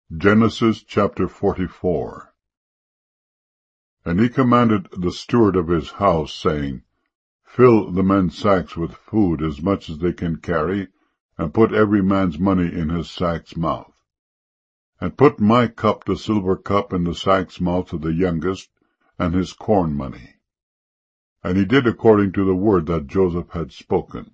Genesis chapter 44. And he commanded the steward of his house, saying, Fill the men's sacks with food, as much as they can carry, and put every man's money in his sack's mouth. And put my cup, the silver cup, in the sack's mouth of the youngest, and his corn money. And he did according to the word that Joseph had spoken.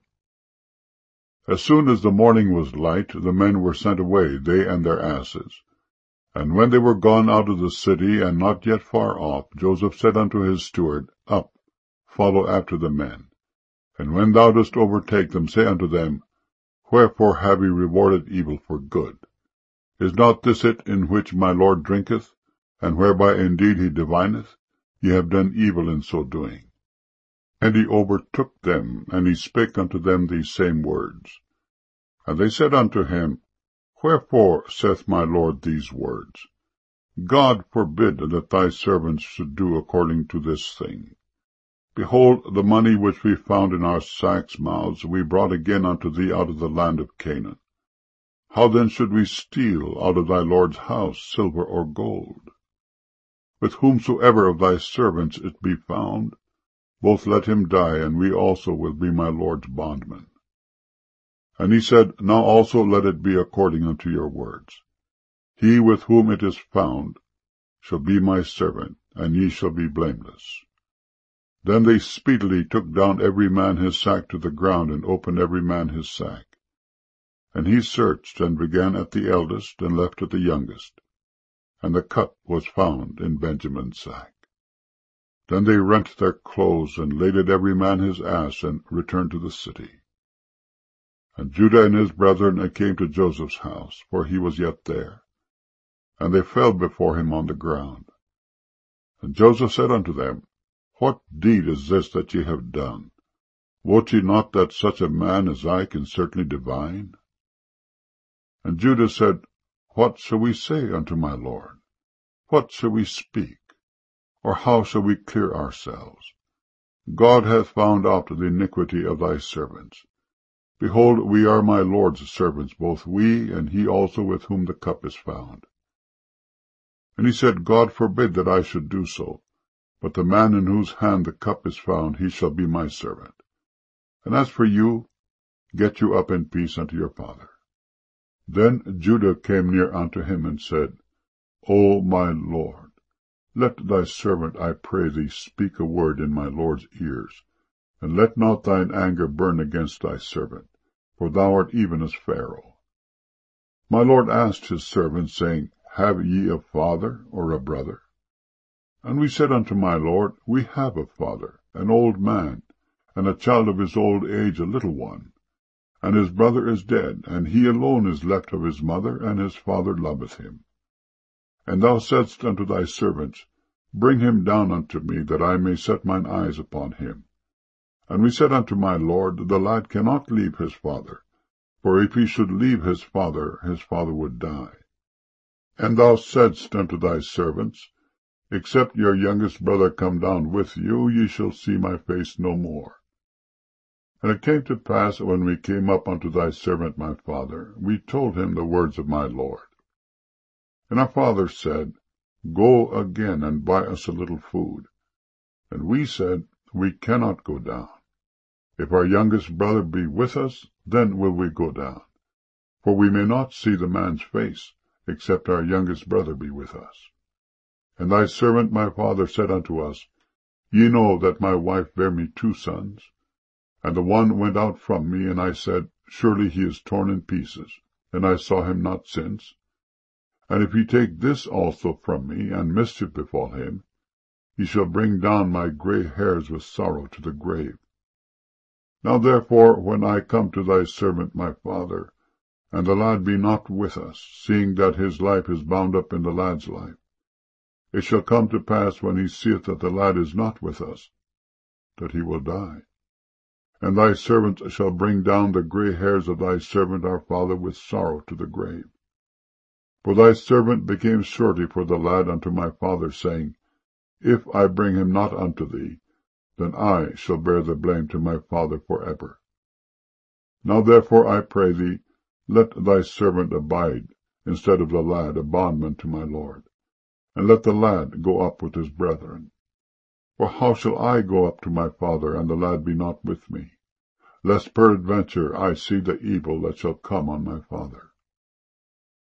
As soon as the morning was light, the men were sent away, they and their asses. And when they were gone out of the city, and not yet far off, Joseph said unto his steward, Up, follow after the men. And when thou dost overtake them, say unto them, Wherefore have ye rewarded evil for good? Is not this it in which my Lord drinketh, and whereby indeed he divineth? Ye have done evil in so doing. And he overtook them, and he spake unto them these same words. And they said unto him, Wherefore saith my Lord these words? God forbid that thy servants should do according to this thing. Behold, the money which we found in our sacks' mouths we brought again unto thee out of the land of Canaan. How then should we steal out of thy Lord's house silver or gold? With whomsoever of thy servants it be found, both let him die, and we also will be my Lord's bondmen. And he said, Now also let it be according unto your words. He with whom it is found shall be my servant, and ye shall be blameless. Then they speedily took down every man his sack to the ground, and opened every man his sack. And he searched, and began at the eldest, and left at the youngest. And the cup was found in Benjamin's sack. Then they rent their clothes, and laded every man his ass, and returned to the city. And Judah and his brethren came to Joseph's house, for he was yet there. And they fell before him on the ground. And Joseph said unto them, What deed is this that ye have done? Wot ye not that such a man as I can certainly divine? And Judah said, What shall we say unto my Lord? What shall we speak? Or how shall we clear ourselves? God hath found out the iniquity of thy servants. Behold, we are my Lord's servants, both we, and he also with whom the cup is found. And he said, God forbid that I should do so, but the man in whose hand the cup is found, he shall be my servant. And as for you, get you up in peace unto your father. Then Judah came near unto him, and said, O my Lord, let thy servant, I pray thee, speak a word in my Lord's ears, and let not thine anger burn against thy servant, for thou art even as Pharaoh. My Lord asked his servants, saying, Have ye a father or a brother? And we said unto my Lord, We have a father, an old man, and a child of his old age, a little one. And his brother is dead, and he alone is left of his mother, and his father loveth him. And thou saidst unto thy servants, Bring him down unto me, that I may set mine eyes upon him. And we said unto my Lord, The lad cannot leave his father, for if he should leave his father would die. And thou saidst unto thy servants, Except your youngest brother come down with you, ye shall see my face no more. And it came to pass, when we came up unto thy servant my father, we told him the words of my Lord. And our father said, Go again, and buy us a little food. And we said, We cannot go down. If our youngest brother be with us, then will we go down. For we may not see the man's face, except our youngest brother be with us. And thy servant my father said unto us, Ye know that my wife bare me 2 sons. And the one went out from me, and I said, Surely he is torn in pieces, and I saw him not since. And if he take this also from me, and mischief befall him, he shall bring down my gray hairs with sorrow to the grave. Now therefore, when I come to thy servant my father, and the lad be not with us, seeing that his life is bound up in the lad's life, it shall come to pass, when he seeth that the lad is not with us, that he will die. And thy servant shall bring down the gray hairs of thy servant our father with sorrow to the grave. For thy servant became surety for the lad unto my father, saying, If I bring him not unto thee, then I shall bear the blame to my father forever. Now therefore I pray thee, let thy servant abide, instead of the lad a bondman to my lord, and let the lad go up with his brethren. For how shall I go up to my father, and the lad be not with me? Lest peradventure I see the evil that shall come on my father.